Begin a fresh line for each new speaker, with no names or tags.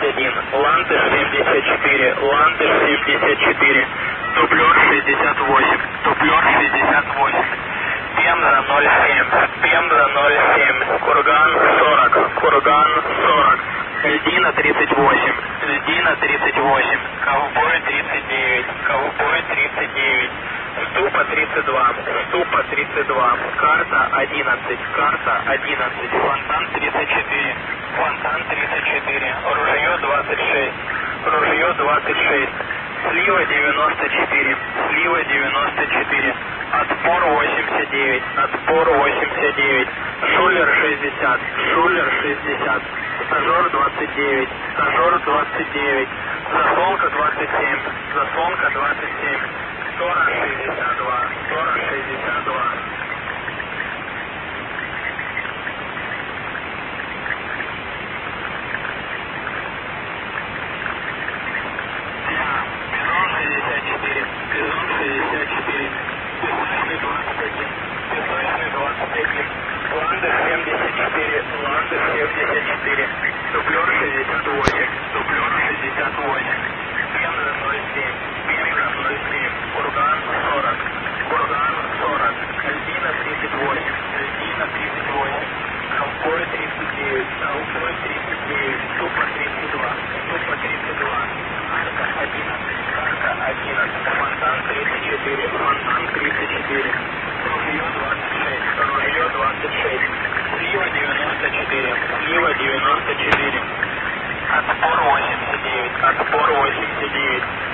71, Ландыш 74, Ландыш 74, дублер 68, дублер 68, Пемза 07, Пемза 07, Курган 40, Курган 40, Льдина 38, Льдина 38, Ковбой 39, Ковбой 39, Ступа 32, Ступа 32, карта 11, карта 11, Фонтан 34, Фонтан 34, Ружье 26, Ружье 26, Слива 94, Слива 94, Отпор 89, Отпор 89, Шулер 60, Шулер 60, Стажер 29, Стажер 29, Заслонка 27, Заслонка 27, Тора 62, Тора 62. Бизон 64, Бизон 64, Песочный 21, Песочный 21, Ландыш 74, Ландыш 74, Дублер 68, Дублер 68, Пемза 07, Пемза 07, Курган 40, Курган 40, Льдина 38, Льдина 38, Ковбой 39, Ковбой 39, Ступа 32, Ступа 32, Арка 11, Арка 11, Фонтан 34, Фонтан 34, Ружье 26, Ружье 26, Слива 94, Слива 94, Отпор 89, Отпор 89,